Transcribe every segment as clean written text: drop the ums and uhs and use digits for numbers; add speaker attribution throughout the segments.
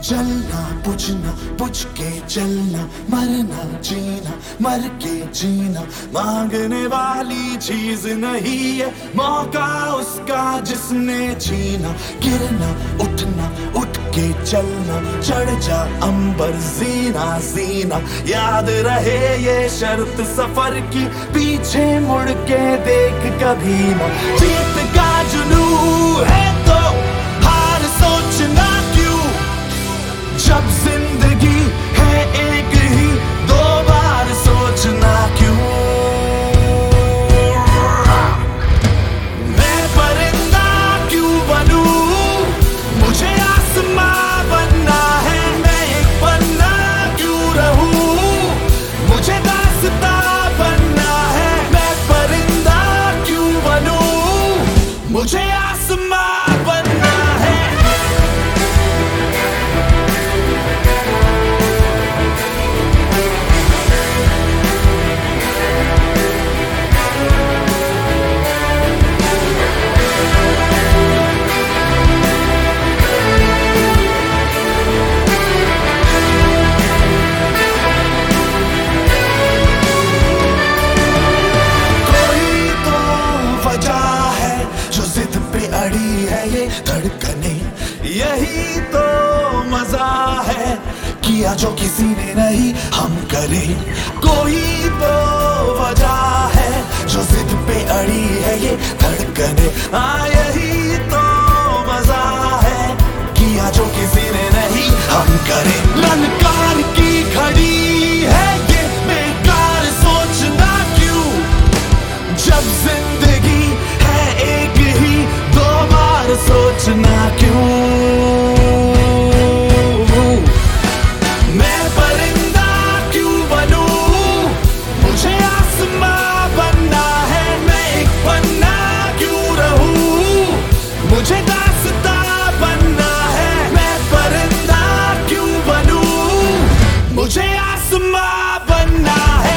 Speaker 1: चलना बुझना बुझ के चलना, मरना जीना मर के जीना, मांगने वाली चीज नहीं है मौका उसका जिसने छीना। गिरना उठना उठ के चलना, चढ़ जा अंबर जीना जीना, याद रहे ये शर्त सफर की, पीछे मुड़ के देख कभी ना। जीत का जुनून है तो हार सोचना क्यों, जब जिंदगी है एक ही दो बार सोचना क्यों। मैं परिंदा क्यों बनूं, मुझे आसमां बनना है, मैं एक पन्ना क्यों रहूं, मुझे दास्तां बनना है। मैं परिंदा क्यों बनूं, मुझे आसमां बनना है। अड़ी है ये धड़कने, यही तो मजा है, किया जो किसी ने नहीं हम करें। कोई तो वजह है जो जिद पे अड़ी है ये धड़कने, यही तो मजा है, किया जो किसी ने नहीं हम करें। ललकार की घड़ी है ये बेकार सोचना क्यों, जब जिंदगी है एक ही दो बार सोचना क्यों। मैं परिंदा क्यों बनूं, मुझे आसमां बनना है, मैं एक पन्ना क्यों रहूं, मुझे दास्तां बनना है। मैं परिंदा क्यों बनूं, मुझे आसमां बनना है।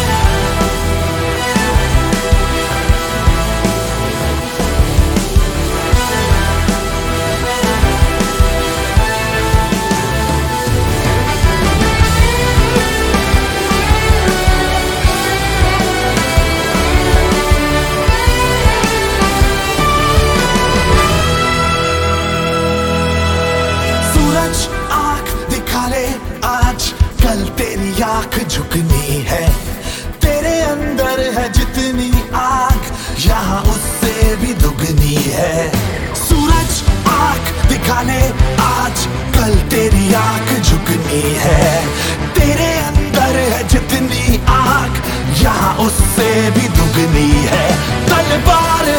Speaker 1: आज कल तेरी आंख झुकनी है, तेरे अंदर है जितनी आग यहाँ उससे भी दुगनी है। सूरज आंख दिखा ले आज कल तेरी आंख झुकनी है, तेरे अंदर है जितनी आग यहाँ उससे भी दुगनी है। तलवार